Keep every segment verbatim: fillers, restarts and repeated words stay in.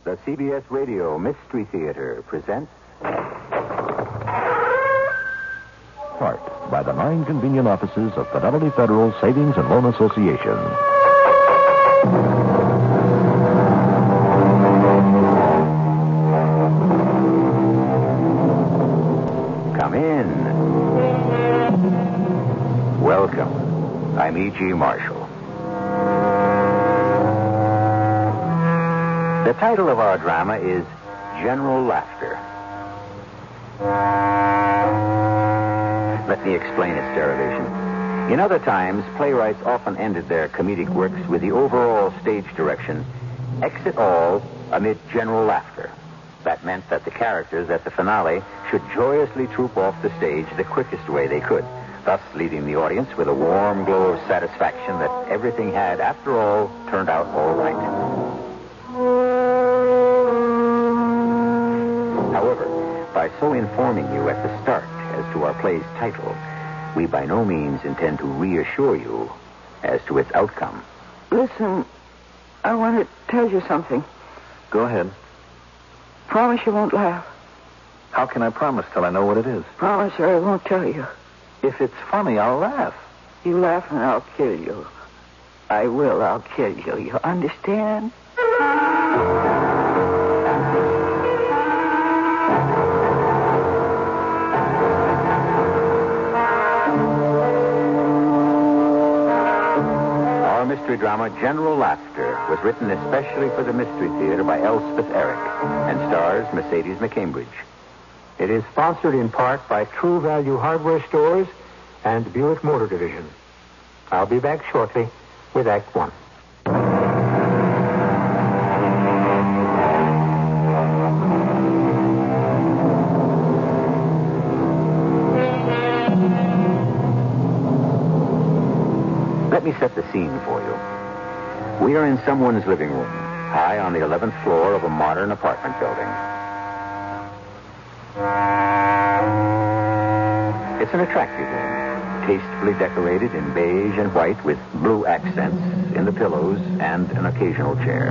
The C B S Radio Mystery Theater presents... Part by the nine convenient offices of Fidelity Federal Savings and Loan Association. Come in. Welcome. I'm E G. Marshall. The title of our drama is General Laughter. Let me explain its derivation. In other times, playwrights often ended their comedic works with the overall stage direction, exit all amid general laughter. That meant that the characters at the finale should joyously troop off the stage the quickest way they could, thus leaving the audience with a warm glow of satisfaction that everything had, after all, turned out all right. However, by so informing you at the start as to our play's title, we by no means intend to reassure you as to its outcome. Listen, I want to tell you something. Go ahead. Promise you won't laugh. How can I promise till I know what it is? Promise or I won't tell you. If it's funny, I'll laugh. You laugh and I'll kill you. I will, I'll kill you. You understand? Mystery drama General Laughter was written especially for the Mystery Theater by Elspeth Eric and stars Mercedes McCambridge. It is sponsored in part by True Value Hardware Stores and Buick Motor Division. I'll be back shortly with Act One. Let me set the scene for you. We are in someone's living room, high on the eleventh floor of a modern apartment building. It's an attractive room, tastefully decorated in beige and white with blue accents in the pillows and an occasional chair.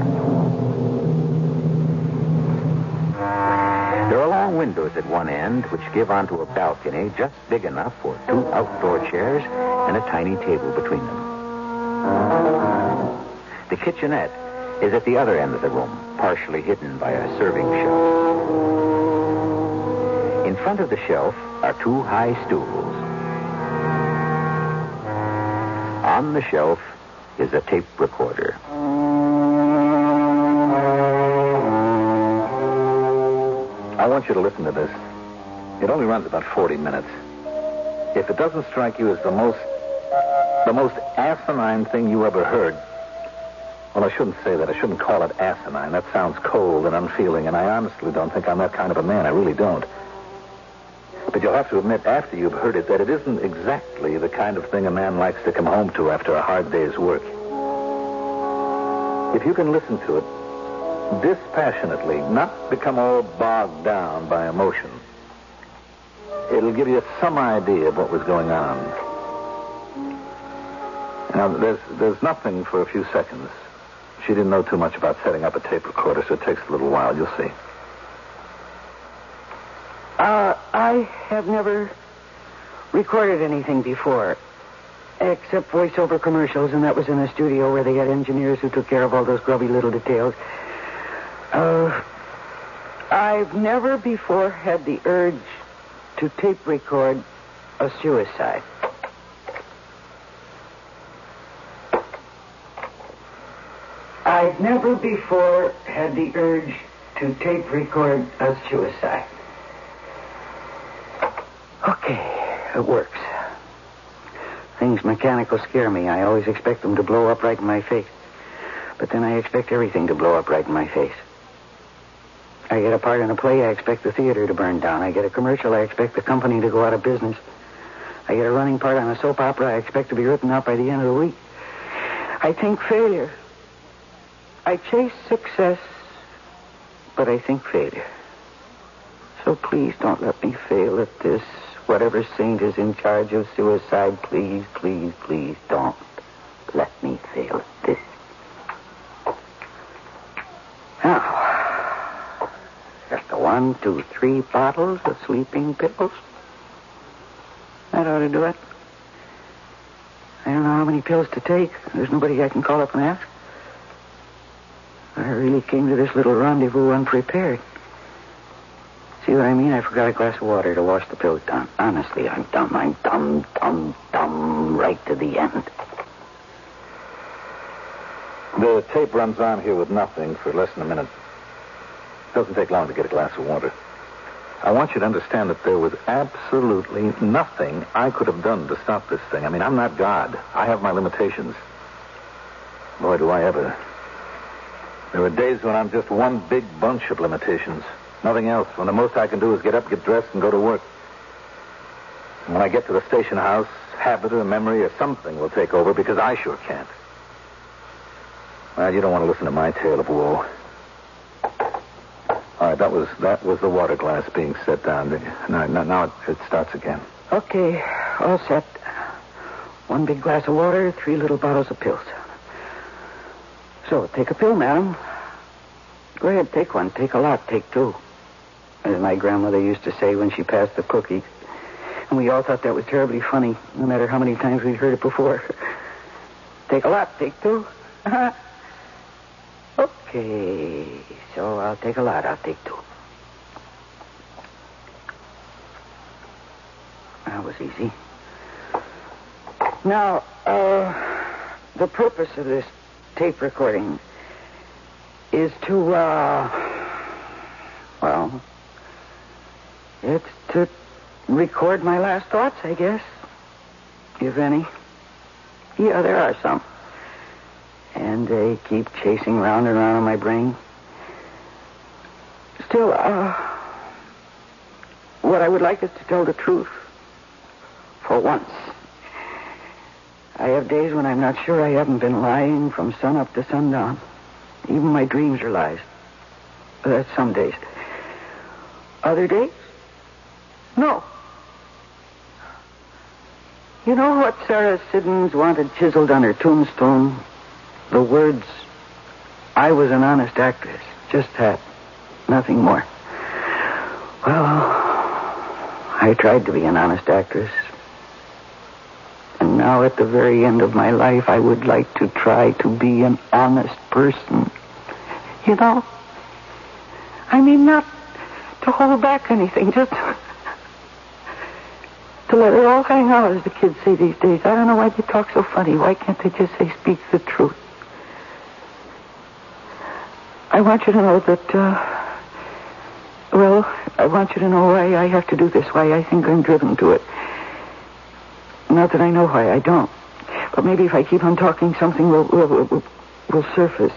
There are long windows at one end which give onto a balcony just big enough for two outdoor chairs and a tiny table between them. The kitchenette is at the other end of the room, partially hidden by a serving shelf. In front of the shelf are two high stools. On the shelf is a tape recorder. I want you to listen to this. It only runs about forty minutes. If it doesn't strike you as the most The most asinine thing you ever heard. Well, I shouldn't say that. I shouldn't call it asinine. That sounds cold and unfeeling, and I honestly don't think I'm that kind of a man. I really don't. But you'll have to admit, after you've heard it, that it isn't exactly the kind of thing a man likes to come home to after a hard day's work. If you can listen to it dispassionately, not become all bogged down by emotion, it'll give you some idea of what was going on. Now, there's there's nothing for a few seconds. She didn't know too much about setting up a tape recorder, so it takes a little while. You'll see. Uh, I have never recorded anything before, except voiceover commercials, and that was in a studio where they had engineers who took care of all those grubby little details. Uh, I've never before had the urge to tape record a suicide. I've never before had the urge to tape record a suicide. Okay, it works. Things mechanical scare me. I always expect them to blow up right in my face. But then I expect everything to blow up right in my face. I get a part in a play, I expect the theater to burn down. I get a commercial, I expect the company to go out of business. I get a running part on a soap opera, I expect to be written out by the end of the week. I think failure. I chase success, but I think failure. So please don't let me fail at this. Whatever saint is in charge of suicide, please, please, please don't let me fail at this. Now, one, two, three bottles of sleeping pills. That ought to do it. I don't know how many pills to take. There's nobody I can call up and ask. I really came to this little rendezvous unprepared. See what I mean? I forgot a glass of water to wash the pills down. Honestly, I'm dumb. I'm dumb, dumb, dumb, right to the end. The tape runs on here with nothing for less than a minute. It doesn't take long to get a glass of water. I want you to understand that there was absolutely nothing I could have done to stop this thing. I mean, I'm not God. I have my limitations. Boy, do I ever. There are days when I'm just one big bunch of limitations. Nothing else. When the most I can do is get up, get dressed, and go to work. And when I get to the station house, habit or memory or something will take over because I sure can't. Well, you don't want to listen to my tale of woe. All right, that was that was the water glass being set down. Now, now, now it, it starts again. Okay, all set. One big glass of water, three little bottles of pills. So, take a pill, madam. Go ahead, take one. Take a lot. Take two. As my grandmother used to say when she passed the cookies. And we all thought that was terribly funny, no matter how many times we'd heard it before. Take a lot. Take two. Uh-huh. Okay, so I'll take a lot. I'll take two. That was easy. Now, uh, the purpose of this tape recording is to, uh, well, it's to record my last thoughts, I guess, if any. Yeah, there are some. And they keep chasing round and round in my brain. Still, uh, what I would like is to tell the truth. For once. I have days when I'm not sure I haven't been lying from sun up to sundown. Even my dreams are lies. That's some days. Other days? No. You know what Sarah Siddons wanted chiseled on her tombstone? The words, I was an honest actress. Just that. Nothing more. Well, I tried to be an honest actress. And now at the very end of my life, I would like to try to be an honest person. You know? I mean, not to hold back anything, just to let it all hang out, as the kids say these days. I don't know why they talk so funny. Why can't they just say, speak the truth? I want you to know that, uh, well, I want you to know why I have to do this, why I think I'm driven to it. Not that I know why I don't. But maybe if I keep on talking, something will will, will, will surface.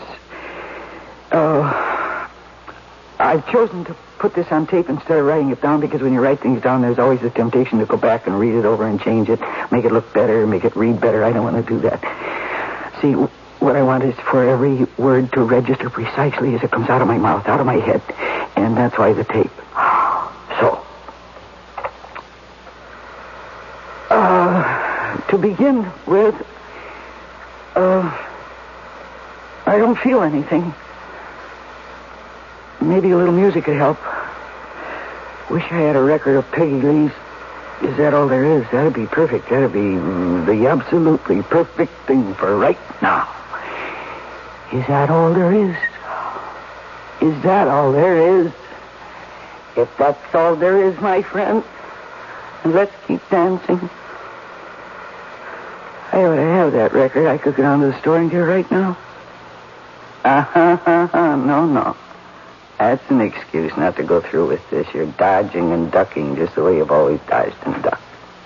Uh, I've chosen to put this on tape instead of writing it down because when you write things down, there's always the temptation to go back and read it over and change it, make it look better, make it read better. I don't want to do that. See, what I want is for every word to register precisely as it comes out of my mouth, out of my head. And that's why the tape. So, uh, to begin with, uh, I don't feel anything. Maybe a little music could help. Wish I had a record of Peggy Lee's Is That All There Is? That'd be perfect. That'd be mm, the absolutely perfect thing for right now. Is that all there is? Is that all there is? If that's all there is, my friend, let's keep dancing. I ought to have that record. I could go down to the store and get it right now. Uh-huh, uh-huh. No, no. That's an excuse not to go through with this. You're dodging and ducking just the way you've always dodged and ducked.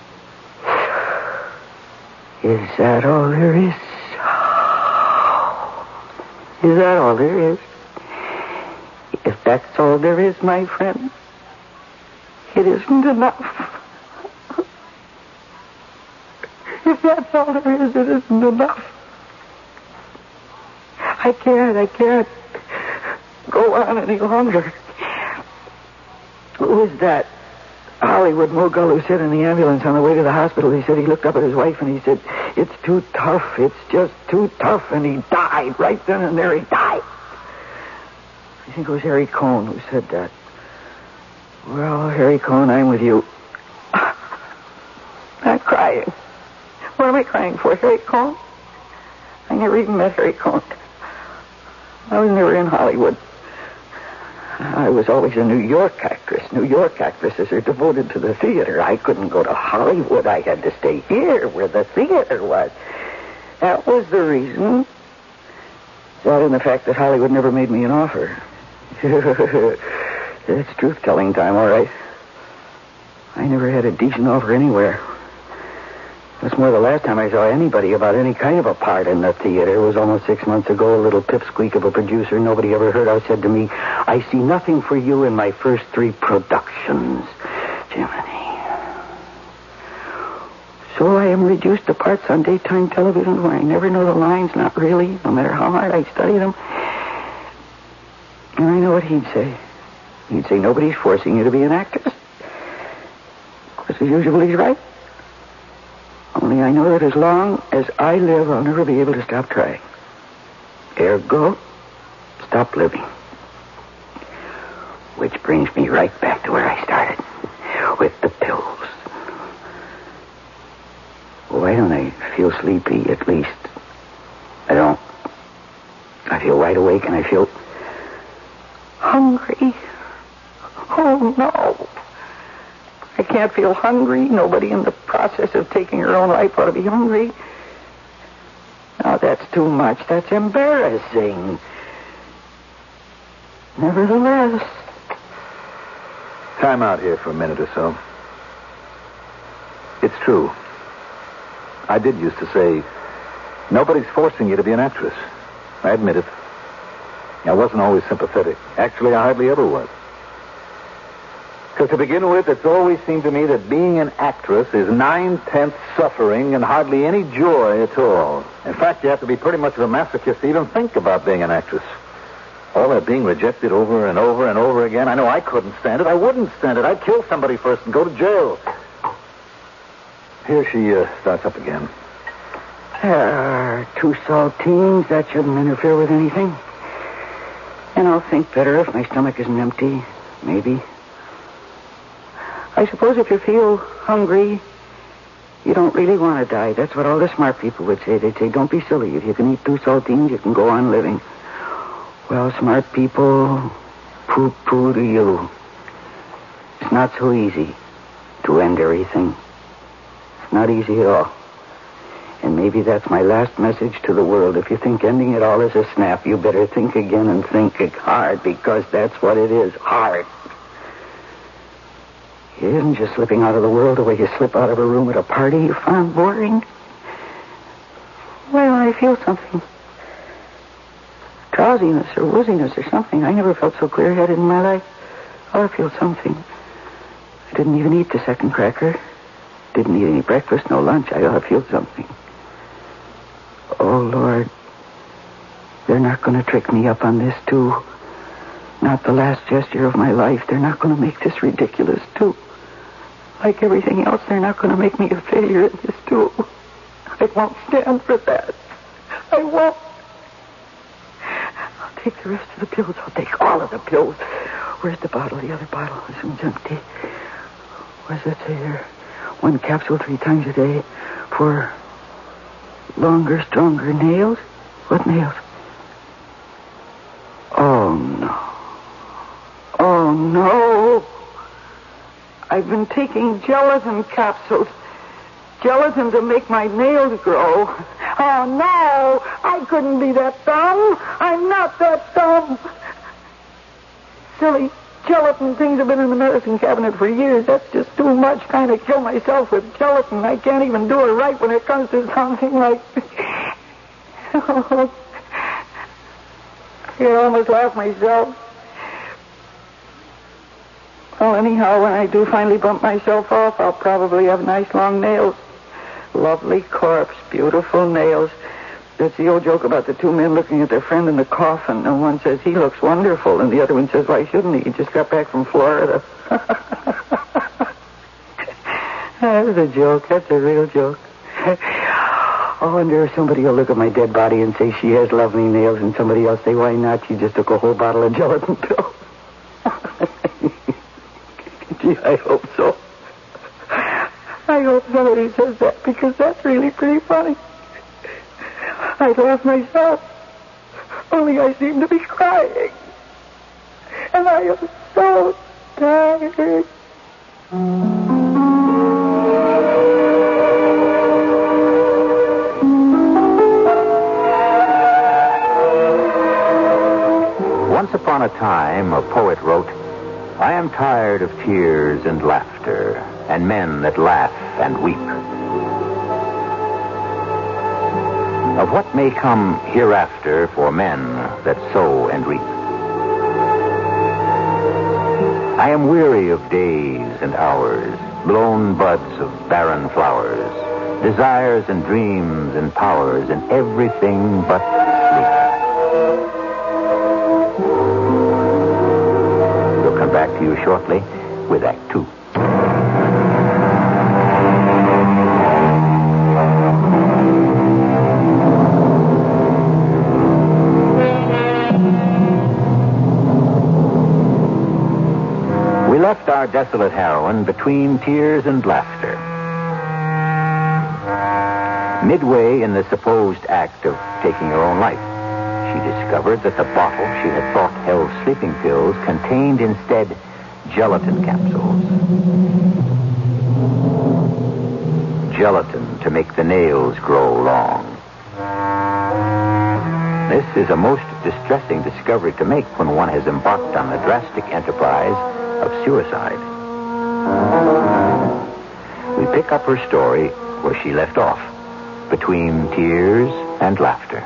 Is that all there is? Is that all there is? If that's all there is, my friend, it isn't enough. If that's all there is, it isn't enough. I can't, I can't go on any longer. Who was that Hollywood mogul who said in the ambulance on the way to the hospital, he said he looked up at his wife and he said, it's too tough, it's just too tough, and he died. Right then and there he died. I think it was Harry Cohn who said that. Well, Harry Cohn, I'm with you. I'm crying. What am I crying for, Harry Cohn? I never even met Harry Cohn. I was never in Hollywood. I was always a New York actress. New York actresses are devoted to the theater. I couldn't go to Hollywood. I had to stay here where the theater was. That was the reason. That and the fact that Hollywood never made me an offer. It's truth-telling time, all right. I never had a decent offer anywhere. That's more the last time I saw anybody about any kind of a part in the theater. It was almost six months ago. A little pipsqueak of a producer nobody ever heard of said to me, I see nothing for you in my first three productions. Jiminy. So I am reduced to parts on daytime television where I never know the lines, not really, no matter how hard I study them. And I know what he'd say. He'd say, nobody's forcing you to be an actress. Of course, as usual, he's right. Only I know that as long as I live, I'll never be able to stop trying. Ergo, stop living. Which brings me right back to where I started, with the pills. Why don't I feel sleepy, at least? I don't. I feel wide awake and I feel hungry. Oh, no. I can't feel hungry. Nobody in the process of taking her own life ought to be hungry. Now, that's too much. That's embarrassing. Nevertheless. Time out here for a minute or so. It's true. I did used to say, nobody's forcing you to be an actress. I admit it. I wasn't always sympathetic. Actually, I hardly ever was. Because to begin with, it's always seemed to me that being an actress is nine-tenths suffering and hardly any joy at all. In fact, you have to be pretty much of a masochist to even think about being an actress. All that being rejected over and over and over again. I know I couldn't stand it. I wouldn't stand it. I'd kill somebody first and go to jail. Here she uh, starts up again. Uh, two saltines. That shouldn't interfere with anything. And I'll think better if my stomach isn't empty. Maybe. I suppose if you feel hungry, you don't really want to die. That's what all the smart people would say. They'd say, don't be silly. If you can eat two saltines, you can go on living. Well, smart people, poo-poo to you. It's not so easy to end everything. It's not easy at all. And maybe that's my last message to the world. If you think ending it all is a snap, you better think again and think hard, because that's what it is, hard. It isn't just slipping out of the world the way you slip out of a room at a party you found boring. Well, I feel something. Drowsiness or wooziness or something. I never felt so clear-headed in my life. Oh, I feel something. I didn't even eat the second cracker. Didn't eat any breakfast, no lunch. I ought to feel something. Oh, Lord. They're not going to trick me up on this, too. Not the last gesture of my life. They're not going to make this ridiculous, too. Like everything else, they're not going to make me a failure in this, too. I won't stand for that. I won't. I'll take the rest of the pills. I'll take all of the pills. Where's the bottle? The other bottle. This one's empty. What does that say there? One capsule three times a day for longer, stronger nails? What nails? Oh, no. Oh, no. I've been taking gelatin capsules. Gelatin to make my nails grow. Oh, no. I couldn't be that dumb. I'm not that dumb. Silly gelatin things have been in the medicine cabinet for years. That's just too much trying to kill myself with gelatin. I can't even do it right when it comes to something like... I almost laughed myself. Well, anyhow, when I do finally bump myself off, I'll probably have nice long nails. Lovely corpse, beautiful nails. That's the old joke about the two men looking at their friend in the coffin, and one says, he looks wonderful, and the other one says, why shouldn't he? He just got back from Florida. That's a joke. That's a real joke. I wonder if somebody will look at my dead body and say she has lovely nails, and somebody else say, why not? She just took a whole bottle of gelatin pills. Gee, I hope so. I hope somebody says that, because that's really pretty funny. I'd laugh myself, only I seem to be crying. And I am so tired. Once upon a time, a poet wrote, I am tired of tears and laughter, and men that laugh and weep. Of what may come hereafter for men that sow and reap. I am weary of days and hours, blown buds of barren flowers, desires and dreams and powers, and everything but sleep. We'll come back to you shortly with Act Two. We left our desolate heroine between tears and laughter. Midway in the supposed act of taking her own life, she discovered that the bottle she had thought held sleeping pills contained instead gelatin capsules. Gelatin to make the nails grow long. This is a most distressing discovery to make when one has embarked on the drastic enterprise of suicide. We pick up her story where she left off, between tears and laughter.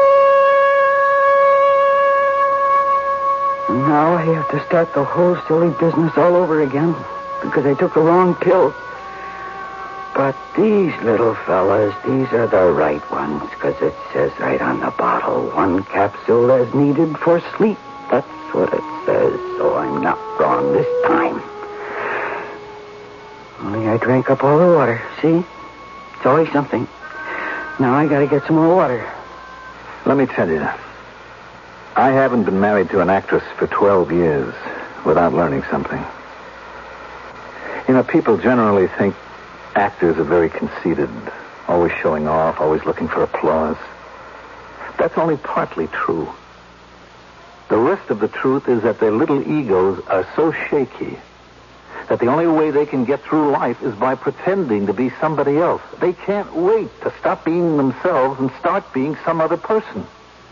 Now I have to start the whole silly business all over again because I took the wrong pill. But these little fellas, these are the right ones, because it says right on the bottle, one capsule as needed for sleep. That's what it says, so I'm not wrong this time. Only I drank up all the water, see? It's always something. Now I gotta get some more water. Let me tell you, I haven't been married to an actress for twelve years without learning something. You know, people generally think actors are very conceited, always showing off, always looking for applause. That's only partly true. The rest of the truth is that their little egos are so shaky that the only way they can get through life is by pretending to be somebody else. They can't wait to stop being themselves and start being some other person.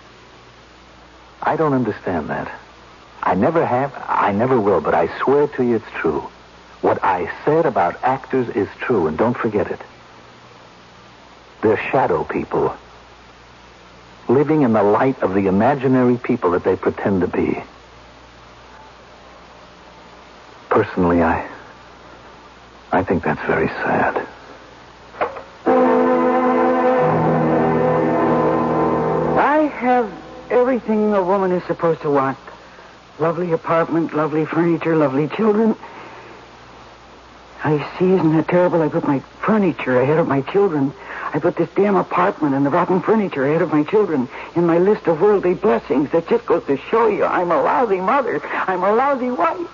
I don't understand that. I never have, I never will, but I swear to you it's true. What I said about actors is true, and don't forget it. They're shadow people, living in the light of the imaginary people that they pretend to be. Personally, I... I think that's very sad. I have everything a woman is supposed to want. Lovely apartment, lovely furniture, lovely children. I see, isn't that terrible? I put my furniture ahead of my children. I put this damn apartment and the rotten furniture ahead of my children in my list of worldly blessings. That just goes to show you I'm a lousy mother. I'm a lousy wife.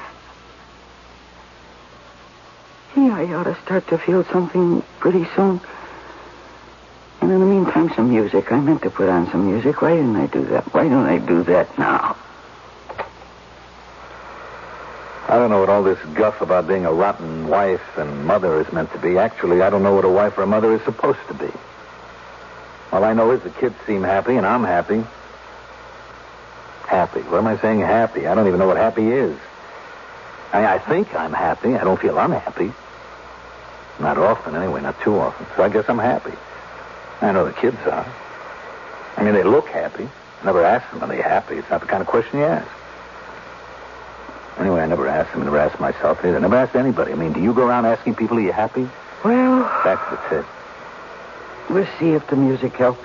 Gee, I ought to start to feel something pretty soon. And in the meantime, some music. I meant to put on some music. Why didn't I do that? Why don't I do that now? I don't know what all this guff about being a rotten wife and mother is meant to be. Actually, I don't know what a wife or a mother is supposed to be. All I know is the kids seem happy and I'm happy. Happy. What am I saying? Happy. I don't even know what happy is. I mean, I think I'm happy. I don't feel unhappy. Not often, anyway. Not too often. So I guess I'm happy. I know the kids are. I mean, they look happy. I never ask them, are they happy? It's not the kind of question you ask. Anyway, I never asked them. I never asked myself either. I never asked anybody. I mean, do you go around asking people, are you happy? Well... That's the tip. We'll see if the music helps.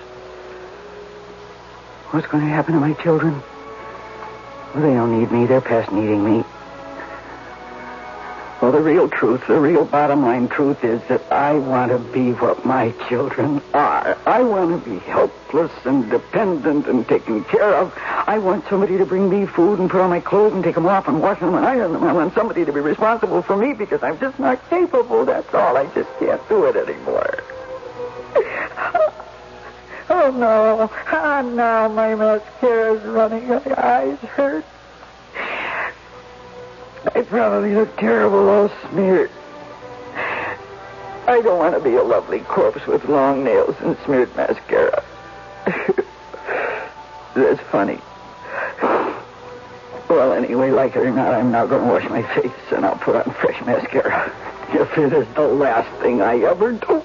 What's going to happen to my children? Well, they don't need me. They're past needing me. Well, the real truth, the real bottom line truth is that I want to be what my children are. I want to be helpless and dependent and taken care of. I want somebody to bring me food and put on my clothes and take them off and wash them and iron them. I want somebody to be responsible for me because I'm just not capable. That's all. I just can't do it anymore. Oh, no. Ah, now my mascara's running. My eyes hurt. I probably look terrible, all smeared. I don't want to be a lovely corpse with long nails and smeared mascara. That's funny. Well, anyway, like it or not, I'm now going to wash my face and I'll put on fresh mascara. If it is the last thing I ever do.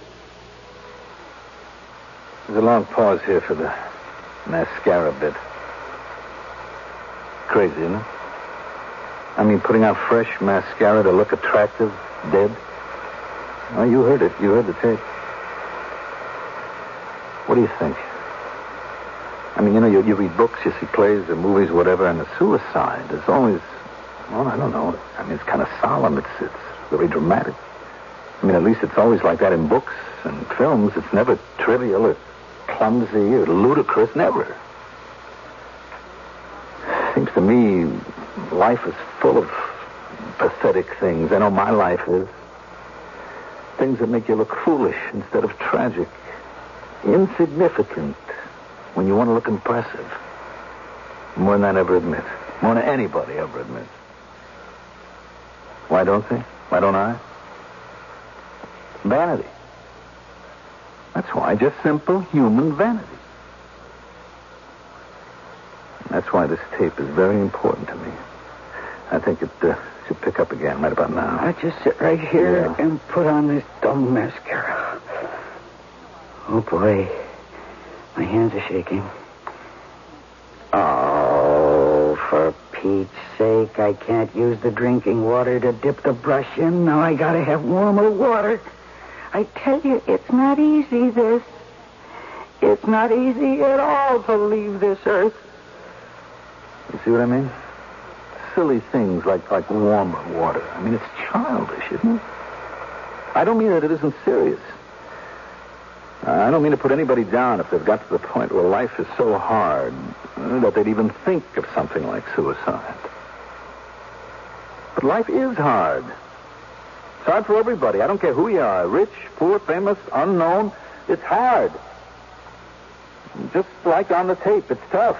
There's a long pause here for the mascara bit. Crazy, isn't it? I mean, putting on fresh mascara to look attractive, dead. Oh, you heard it. You heard the tape. What do you think? I mean, you know, you, you read books, you see plays or movies, whatever, and the suicide is always, well, I don't know. I mean, it's kind of solemn. It's, it's very dramatic. I mean, at least it's always like that in books and films. It's never trivial or clumsy or ludicrous. Never. Seems to me life is full of pathetic things. I know my life is. Things that make you look foolish instead of tragic. Insignificant when you want to look impressive. More than I ever admit. More than anybody ever admits. Why don't they? Why don't I? Vanity. That's why. Just simple human vanity. That's why this tape is very important to me. I think it uh, should pick up again right about now. I'll just sit right here Yeah. and put on this dumb mascara. Oh, boy. My hands are shaking. Oh, for Pete's sake, I can't use the drinking water to dip the brush in. Now I gotta have warmer water. I tell you, it's not easy, this. It's not easy at all to leave this earth. You see what I mean? Silly things like, like warmer water. I mean, it's childish, isn't it? I don't mean that it isn't serious. I don't mean to put anybody down if they've got to the point where life is so hard uh, that they'd even think of something like suicide. But life is hard. It's hard for everybody. I don't care who you are, rich, poor, famous, unknown. It's hard. Just like on the tape, it's tough.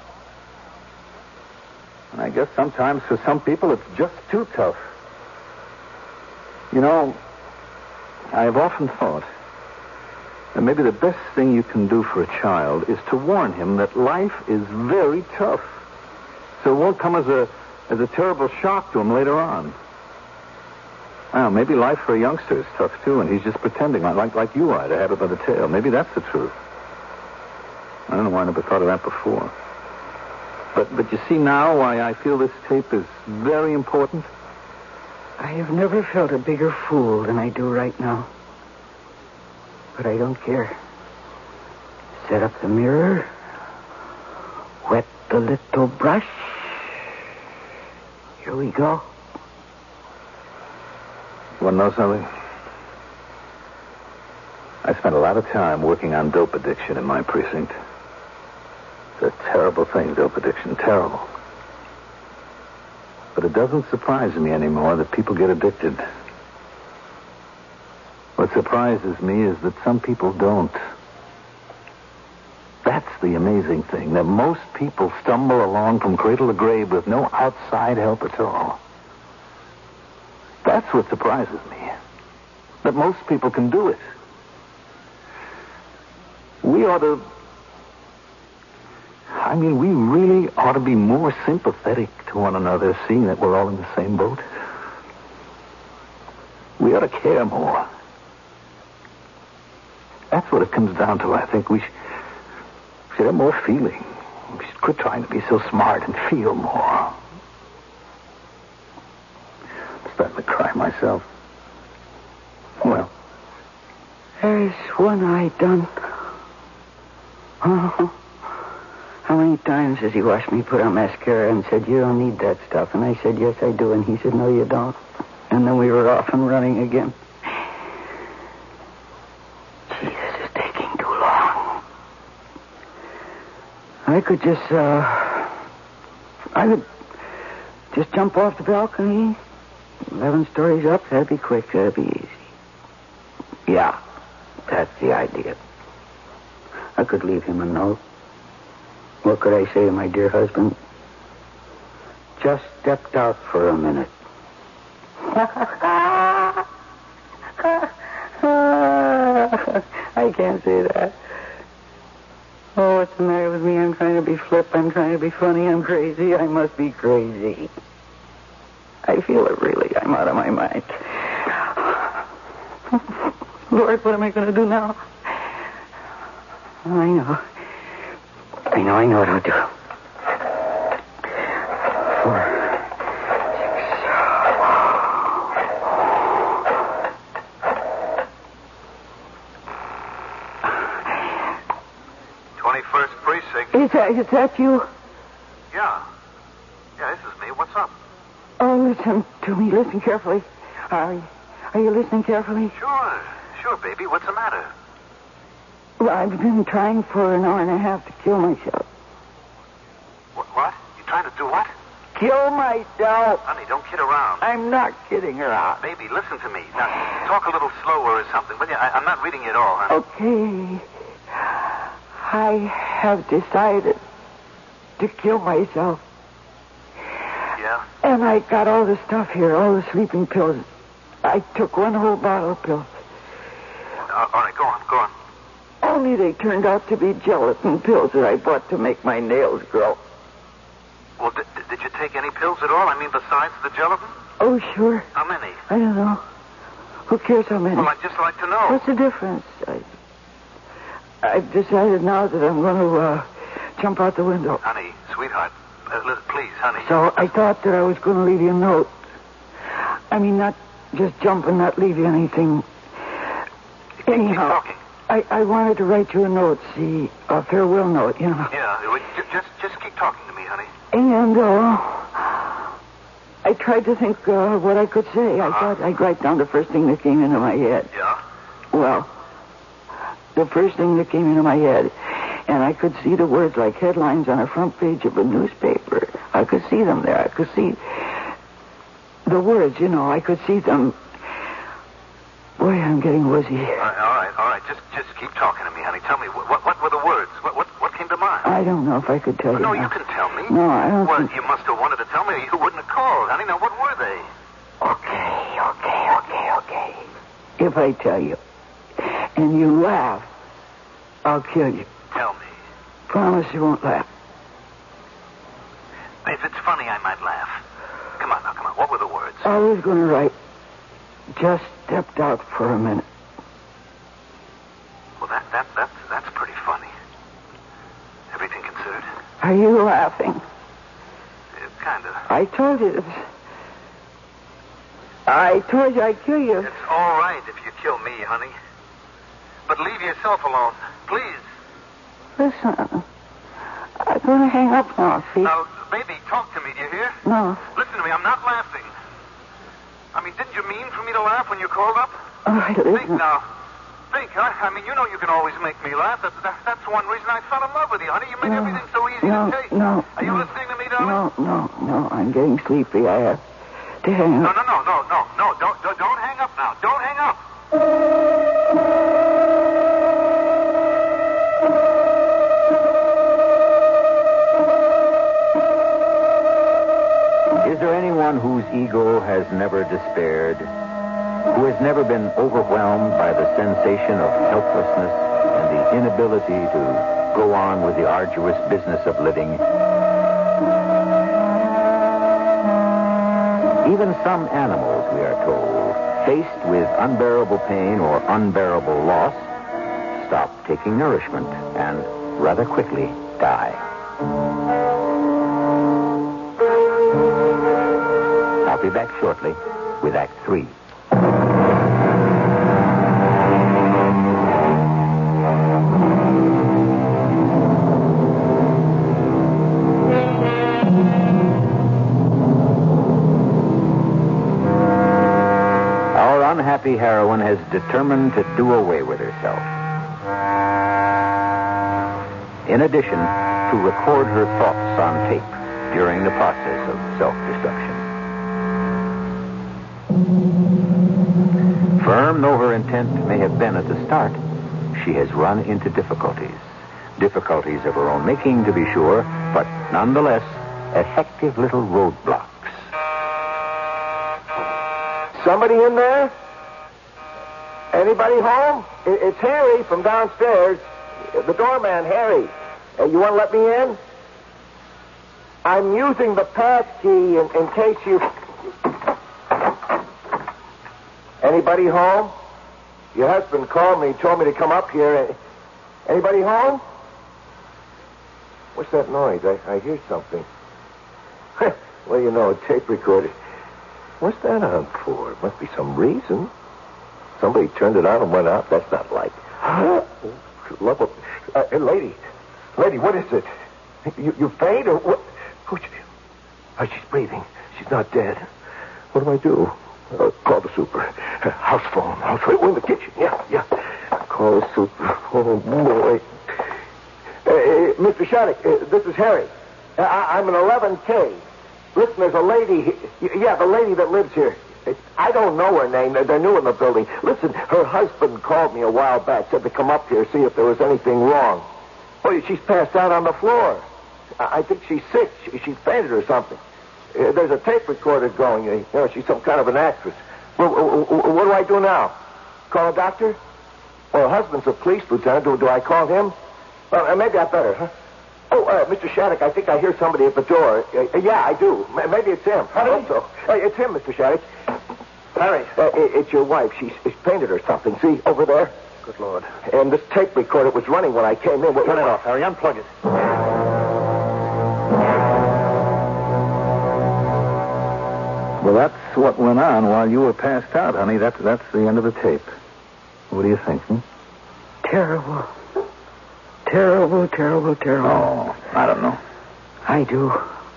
And I guess sometimes for some people it's just too tough. You know, I have often thought that maybe the best thing you can do for a child is to warn him that life is very tough. So it won't come as a as a terrible shock to him later on. I don't know, maybe life for a youngster is tough too, and he's just pretending like like you are to have it by the tail. Maybe that's the truth. I don't know why I never thought of that before. But but you see now why I feel this tape is very important? I have never felt a bigger fool than I do right now. But I don't care. Set up the mirror. Wet the little brush. Here we go. You want to know something? I spent a lot of time working on dope addiction in my precinct. It's a terrible thing, dope addiction. Terrible. But it doesn't surprise me anymore that people get addicted. What surprises me is that some people don't. That's the amazing thing, that most people stumble along from cradle to grave with no outside help at all. That's what surprises me. That most people can do it. We ought to... I mean, we really ought to be more sympathetic to one another, seeing that we're all in the same boat. We ought to care more. That's what it comes down to, I think. We should, we should have more feeling. We should quit trying to be so smart and feel more. I'm starting to cry myself. Well. There's one eye done. Oh. How many times has he watched me put on mascara and said, you don't need that stuff? And I said, yes, I do. And he said, no, you don't. And then we were off and running again. Jesus, it's taking too long. I could just, uh... I could just jump off the balcony. Eleven stories up, that'd be quick, that'd be easy. Yeah, that's the idea. I could leave him a note. What could I say to my dear husband? Just stepped out for a minute. I can't say that. Oh, what's the matter with me? I'm trying to be flip. I'm trying to be funny. I'm crazy. I must be crazy. I feel it, really. I'm out of my mind. Lord, what am I going to do now? I know. I know, I know what I'll do. Four, six. twenty-first Precinct. Is that, is that you? Yeah. Yeah, this is me. What's up? Oh, listen to me. Listen carefully. Are you, are you listening carefully? Sure. Sure, baby. What's the matter? Well, I've been trying for an hour and a half to kill myself. What? What? You trying to do what? Kill myself. Honey, don't kid around. I'm not kidding around. Baby, listen to me. Now, talk a little slower or something, will you? I, I'm not reading it all, honey. Okay. I have decided to kill myself. Yeah? And I got all the stuff here, all the sleeping pills. I took one whole bottle of pills. Uh, all right, go on, go on. Only they turned out to be gelatin pills that I bought to make my nails grow. Well, did, did you take any pills at all? I mean, besides the gelatin? Oh, sure. How many? I don't know. Who cares how many? Well, I'd just like to know. What's the difference? I, I've decided now that I'm going to uh, jump out the window. Honey, sweetheart, uh, listen, please, honey. So I thought that I was going to leave you a note. I mean, not just jump and not leave you anything. Keep, Anyhow, keep talking. I, I wanted to write you a note, see, a farewell note, you know. Yeah, it would- ju- just just keep talking to me, honey. And uh, I tried to think uh, what I could say. I Uh-huh. thought I'd write down the first thing that came into my head. Yeah? Well, the first thing that came into my head, and I could see the words like headlines on a front page of a newspaper. I could see them there. I could see the words, you know. I could see them. Boy, I'm getting woozy. All right, all right, all right. Just just keep talking to me, honey. Tell me, what what, what were the words? What, what what came to mind? I don't know if I could tell you. No, now. you can tell me. No, I don't Well, think... you must have wanted to tell me or you wouldn't have called, honey. Now, what were they? Okay, okay, okay, okay. If I tell you, and you laugh, I'll kill you. Tell me. Promise you won't laugh. If it's funny, I might laugh. Come on now, come on. What were the words? I was going to write, just stepped out for a minute. Well, that, that, that's, that's pretty funny. Everything considered? Are you laughing? Uh, kind of. I told you. I told you I'd kill you. It's all right if you kill me, honey. But leave yourself alone, please. Listen, I'm going to hang up now, see? Now, baby, talk to me, do you hear? No. Listen to me, I'm not laughing. I mean, didn't you mean for me to laugh when you called up? All right, Think listen. now. Think, huh? I mean, you know you can always make me laugh. That, that, that's one reason I fell in love with you, honey. You made No. everything so easy No, to take. no, Are you no. listening to me, darling? No, no, no. I'm getting sleepy. I have to hang No, up. no, no, no, no, no. Don't, don't, don't hang up now. Don't hang up. Is there anyone whose ego has never despaired, who has never been overwhelmed by the sensation of helplessness and the inability to go on with the arduous business of living? Even some animals, we are told, faced with unbearable pain or unbearable loss, stop taking nourishment and rather quickly die. I'll be back shortly with Act Three. unhappy heroine has determined to do away with herself. In addition, to record her thoughts on tape during the process of self-destruction. Firm though her intent may have been at the start, she has run into difficulties. Difficulties of her own making, to be sure, but nonetheless, effective little roadblocks. Somebody in there? Anybody home? It's Harry from downstairs. The doorman, Harry. Uh, you want to let me in? I'm using the pass key in, in case you... Anybody home? Your husband called me, told me to come up here. Anybody home? What's that noise? I, I hear something. Well, you know, a tape recorder. What's that on for? Must be some reason. Somebody turned it on and went out. That's not like... Love of... Uh, hey, lady. Lady, what is it? You, you faint or what? Oh, she, oh, she's breathing. She's not dead. What do I do? Uh, call the super. Uh, house phone. House phone. We're in the kitchen. Yeah, yeah. Call the super. Oh, boy. Hey, Mister Shattuck, uh, this is Harry. Uh, I, I'm an eleven K. Listen, there's a lady. Yeah, the lady that lives here. I don't know her name. They're new in the building. Listen, her husband called me a while back, said to come up here, see if there was anything wrong. Oh, she's passed out on the floor. I think she's sick. She, she fainted or something. Uh, there's a tape recorder going. You know, she's some kind of an actress. Well, what do I do now? Call a doctor? Well, her husband's a police lieutenant. Do, do I call him? Uh, maybe I better, huh? Oh, uh, Mister Shattuck, I think I hear somebody at the door. Uh, yeah, I do. M- maybe it's him. I hope so. Uh, it's him, Mister Shattuck. Harry. Uh, it, it's your wife. She's, she's painted or something. See, over there? Good Lord. And this tape recorder was running when I came in. Turn it off, Harry. Unplug it. Well, that's what went on while you were passed out, honey. That's, that's the end of the tape. What do you think, hmm? Terrible. Terrible, terrible, terrible. Oh, I don't know. I do.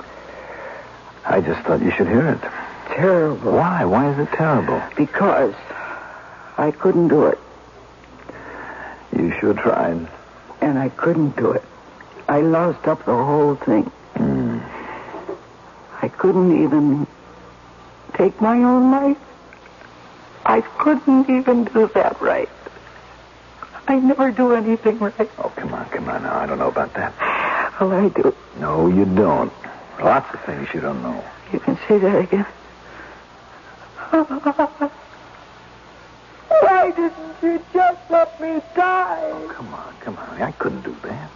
I just thought you should hear it. Terrible. Why? Why is it terrible? Because I couldn't do it. You sure tried. And I couldn't do it. I lost up the whole thing. Mm. I couldn't even take my own life. I couldn't even do that right. I never do anything right. Oh, come on, come on now. I don't know about that. Well, I do. No, you don't. Lots of things you don't know. You can say that again. Why didn't you just let me die? Oh, come on, come on. I couldn't do that.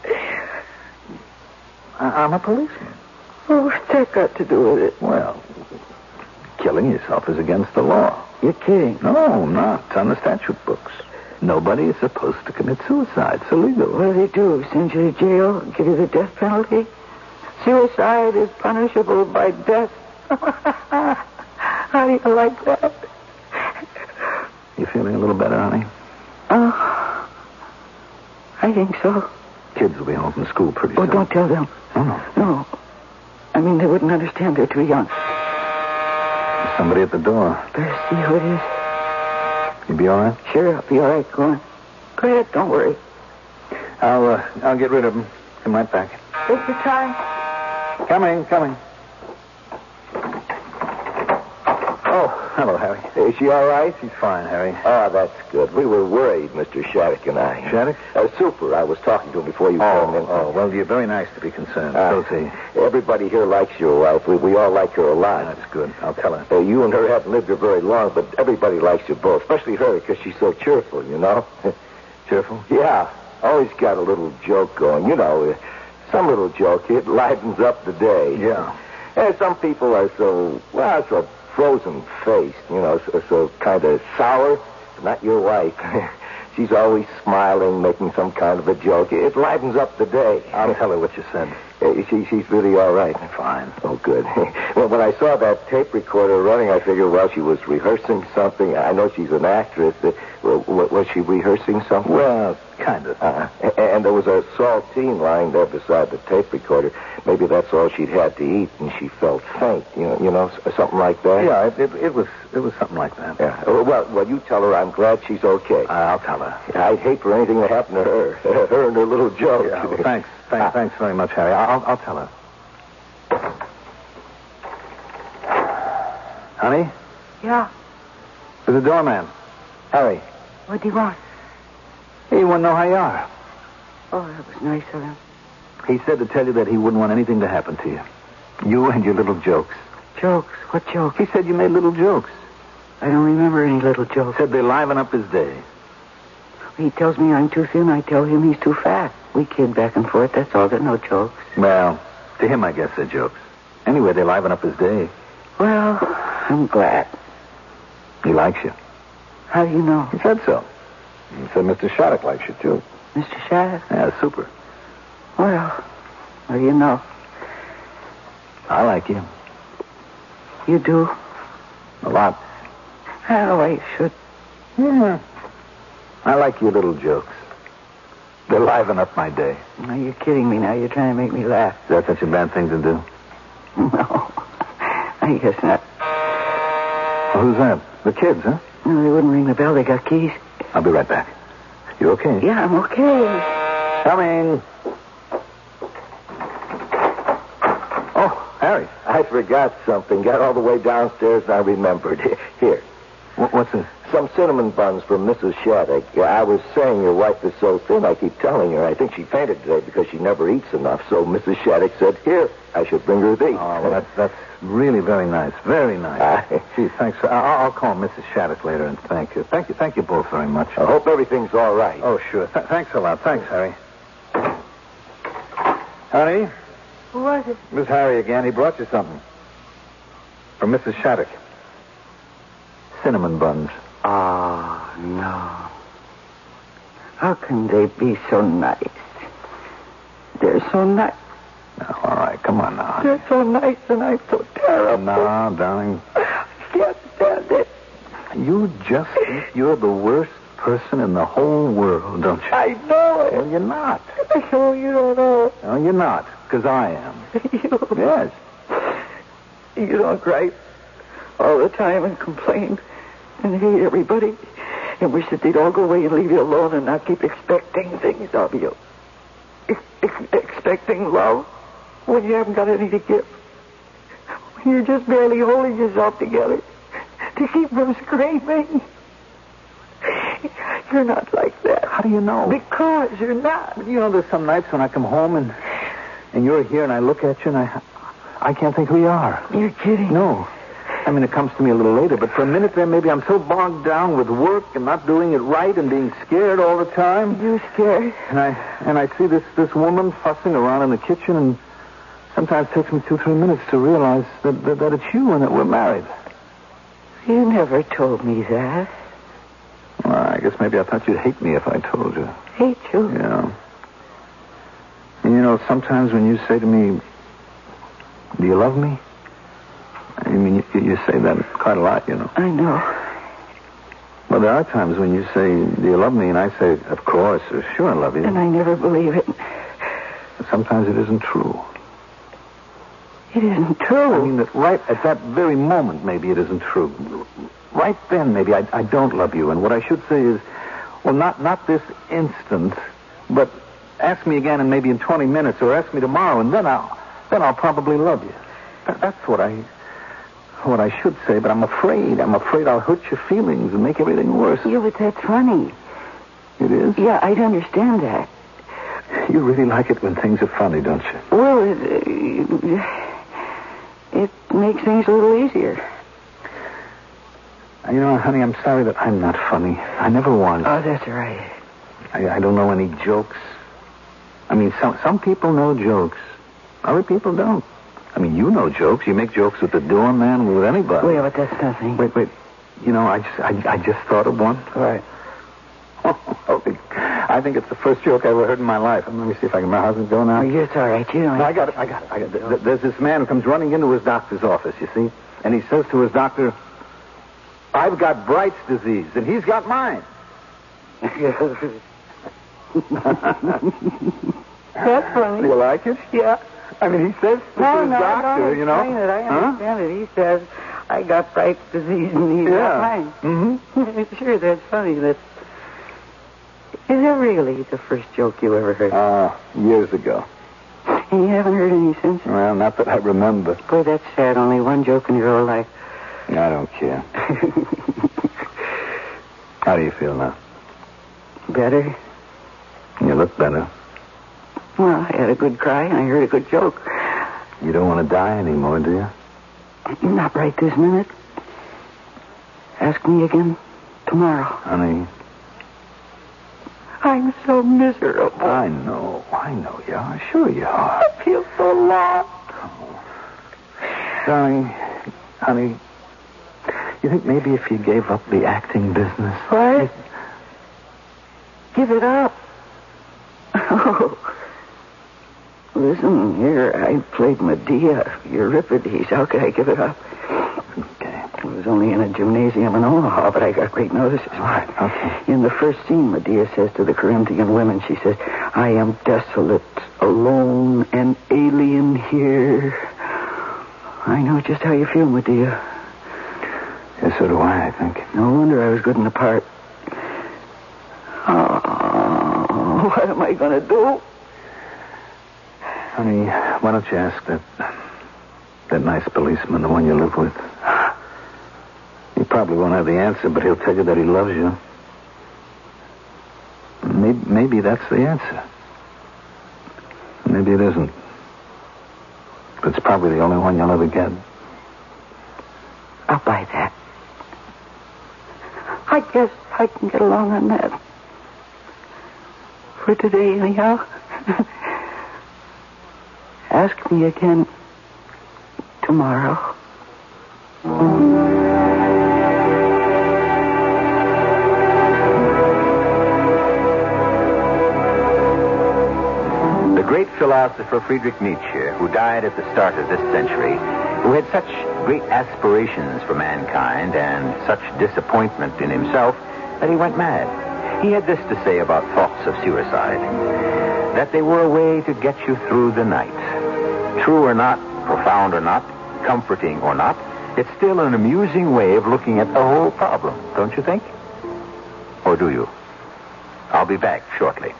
I- I'm a policeman. Oh, what's that got to do with it? Well, killing yourself is against the law. You're kidding. No, not. It's on the statute books. Nobody is supposed to commit suicide. It's illegal. What do they do? Send you to jail? Give you the death penalty? Suicide is punishable by death. How do you like that? You feeling a little better, honey? Oh, I think so. Kids will be home from school pretty Oh, soon. don't tell them. No, no. No. I mean, they wouldn't understand. They're too young. There's somebody at the door. Better see who it is. You be all right? Sure, I'll be all right. Go on. Go ahead. Don't worry. I'll, uh, I'll get rid of him. Come right back. Take your time. Coming, coming. Oh, hello, Harry. Is she all right? She's fine, Harry. Oh, that's good. We were worried, Mister Shattuck and I. Shattuck? Uh, super. I was talking to him before you Oh, came in. oh, well, you're very nice to be concerned. Uh, so see. Everybody here likes your wife. We, we all like her a lot. That's good. I'll tell her. Uh, you and her haven't lived here very long, but everybody likes you both, especially her, because she's so cheerful, you know? Cheerful? Yeah. Always got a little joke going. You know, uh, some little joke. It lightens up the day. Yeah. And some people are so, well, so frozen-faced, you know, so, so kind of sour. Not your wife. She's always smiling, making some kind of a joke. It lightens up the day. I'll tell her what you said. Uh, she, she's really all right. Fine. Oh, good. Well, when I saw that tape recorder running, I figured, well, she was rehearsing something. I know she's an actress. Uh, was, was she rehearsing something? Well, kind of. Uh, and there was a saltine lying there beside the tape recorder. maybe that's all she'd had to eat, and she felt faint. You know, you know, s- something like that. Yeah, it, it, it was it was something like that. Yeah. Uh, Well, well, you tell her I'm glad she's okay. Uh, I'll tell her. I'd hate for anything to happen to her. Her and her little joke. Yeah, well, thanks. Thanks, thanks very much, Harry. I'll, I'll tell her. Honey, Yeah. there's a doorman. Harry, What do you want? he wouldn't know how you are. Oh, that was nice of him. He said to tell you that he wouldn't want anything to happen to you. You and your little jokes. Jokes? What jokes? He said you made little jokes. I don't remember any little jokes. Said they liven up his day. He tells me I'm too thin. I tell him he's too fat. We kid back and forth. That's all. They're no jokes. Well, to him, I guess they're jokes. Anyway, they liven up his day. Well, I'm glad. He likes you. How do you know? He said so. He said Mister Shattuck likes you, too. Mister Shattuck? Yeah, super. Well, what do you know? I like you. You do? A lot. How I should. Yeah. I like your little jokes. They liven up my day. Now, you're kidding me now. You're trying to make me laugh. Is that such a bad thing to do? No. I guess not. Well, who's that? The kids, huh? No, they wouldn't ring the bell. They got keys. I'll be right back. You okay? Yeah, I'm okay. Coming. Oh, Harry. I forgot something. Got all the way downstairs and I remembered. Here. Wh- What's this? Some cinnamon buns from Missus Shattuck. Yeah, I was saying your wife is so thin, I keep telling her. I think she fainted today because she never eats enough. So Missus Shattuck said, here, I should bring her these. Oh, well, that's, that's really very nice. Very nice. Uh, Gee, thanks. For, I'll, I'll call Missus Shattuck later and thank you. Thank you. Thank you both very much. I hope everything's all right. Oh, sure. Th- thanks a lot. Thanks, Harry. Honey, Who was it? Miss Harry again. He brought you something. From Missus Shattuck. Cinnamon buns. Oh, no. How can they be so nice? They're so nice. No, all right. Come on now. honey. They're so nice and I'm so terrible. No, darling. I can't stand it. You just think you're the worst person in the whole world, don't you? I know Well, it. you're not. Oh, you don't know. No, you're not, because I am. You, Yes. you don't gripe all the time and complain and hate everybody and wish that they'd all go away and leave you alone and not keep expecting things of you. Ex- ex- expecting love when you haven't got any to give. When you're just barely holding yourself together to keep from screaming. You're not like that. How do you know? Because you're not. You know, there's some nights when I come home and and you're here and I look at you and I I can't think who you are. You're kidding. No. I mean, it comes to me a little later, but for a minute there, maybe I'm so bogged down with work and not doing it right and being scared all the time. You scared? And I and I see this, this woman fussing around in the kitchen, and sometimes it takes me two, three minutes to realize that, that, that it's you and that we're married. You never told me that. Well, I guess maybe I thought you'd hate me if I told you. Hate you? Yeah. And you know, sometimes when you say to me, do you love me? I mean, you, you say that quite a lot, you know. I know. Well, there are times when you say, do you love me? And I say, of course, or sure I love you. And I never believe it. But sometimes it isn't true. It isn't true. I mean, that right at that very moment, maybe it isn't true. Right then, maybe I, I don't love you. And what I should say is, well, not, not this instant, but ask me again and maybe in twenty minutes, or ask me tomorrow, and then I'll, then I'll probably love you. That, that's what I... What I should say, but I'm afraid. I'm afraid I'll hurt your feelings and make everything worse. Yeah, but that's funny. It is? Yeah, I'd understand that. You really like it when things are funny, don't you? Well, it, uh, it makes things a little easier. You know, honey, I'm sorry that I'm not funny. I never was. Oh, that's right. I, I don't know any jokes. I mean, some some people know jokes. Other people don't. I mean, you know jokes. You make jokes with the doorman, with anybody. Well, but that's nothing. Wait, wait. You know, I just, I, I just thought of one. Right. I think it's the first joke I ever heard in my life. Let me see if I can. My husband's go now. Oh, it's all right. You know. No, I got it. I got it. I got it. There's this man who comes running into his doctor's office, you see, and he says to his doctor, I've got Bright's disease, and he's got mine. That's funny. You like it? Yeah. I mean, he says to No, his no, doctor, don't you know. explain it. I Huh? understand it. He says, I got Bright's disease and he's Yeah. not mine. Mm-hmm. Sure, that's funny. That is that really the first joke you ever heard? Uh, years ago. And you haven't heard any since? Well, not that I remember. Boy, that's sad. Only one joke in your whole life. I don't care. How do you feel now? Better? You look better. Well, I had a good cry and I heard a good joke. You don't want to die anymore, do you? Not right this minute. Ask me again tomorrow. Honey, I'm so miserable. I know. I know you are. Sure you are. I feel so lost. Darling, honey, you think maybe if you gave up the acting business... What? Give it up. Oh. Listen, here, I played Medea, Euripides. How could I give it up? Okay. It was only in a gymnasium in Omaha, but I got great notices. Right, okay. In the first scene, Medea says to the Corinthian women, she says, I am desolate, alone, and alien here. I know just how you feel, Medea. Yes, so do I, I think. No wonder I was good in the part. Oh, what am I going to do? Honey, why don't you ask that that nice policeman, the one you live with? He probably won't have the answer, but he'll tell you that he loves you. Maybe, maybe that's the answer. Maybe it isn't. But it's probably the only one you'll ever get. I'll buy that. I guess I can get along on that. For today, anyhow. Ask me again tomorrow. The great philosopher Friedrich Nietzsche, who died at the start of this century, who had such great aspirations for mankind and such disappointment in himself that he went mad. He had this to say about thoughts of suicide, that they were a way to get you through the night. True or not, profound or not, comforting or not, it's still an amusing way of looking at the whole problem, don't you think? Or do you? I'll be back shortly.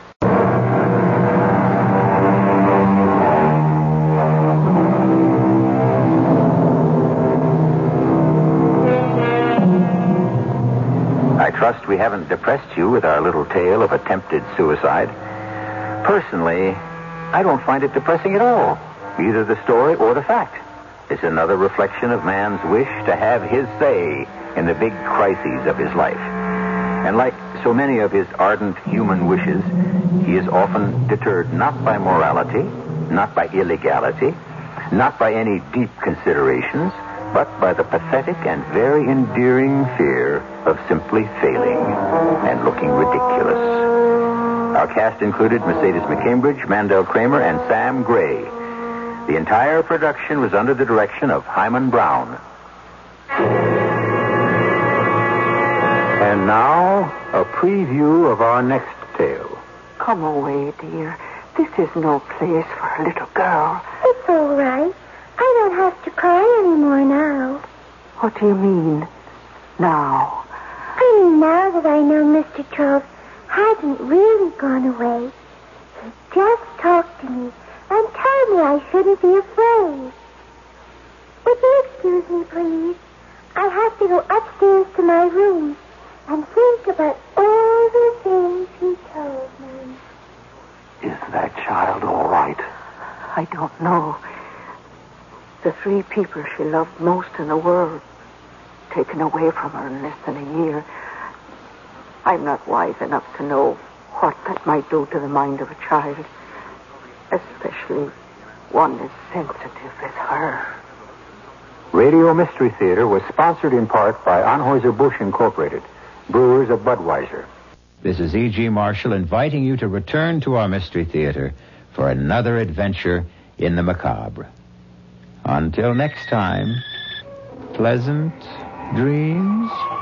I trust we haven't depressed you with our little tale of attempted suicide. Personally, I don't find it depressing at all. Either the story or the fact. It's another reflection of man's wish to have his say in the big crises of his life. And like so many of his ardent human wishes, he is often deterred not by morality, not by illegality, not by any deep considerations, but by the pathetic and very endearing fear of simply failing and looking ridiculous. Our cast included Mercedes McCambridge, Mandel Kramer, and Sam Gray. The entire production was under the direction of Hyman Brown. And now, a preview of our next tale. Come away, dear. This is no place for a little girl. It's all right. I don't have to cry anymore now. What do you mean, now? I mean now that I know Mister Charles hasn't really gone away. He just talked to me and told me I shouldn't be afraid. Would you excuse me, please? I have to go upstairs to my room and think about all the things he told me. Is that child all right? I don't know. The three people she loved most in the world, taken away from her in less than a year. I'm not wise enough to know what that might do to the mind of a child, especially one as sensitive as her. Radio Mystery Theater was sponsored in part by Anheuser-Busch Incorporated, brewers of Budweiser. This is E G. Marshall inviting you to return to our Mystery Theater for another adventure in the macabre. Until next time, pleasant dreams.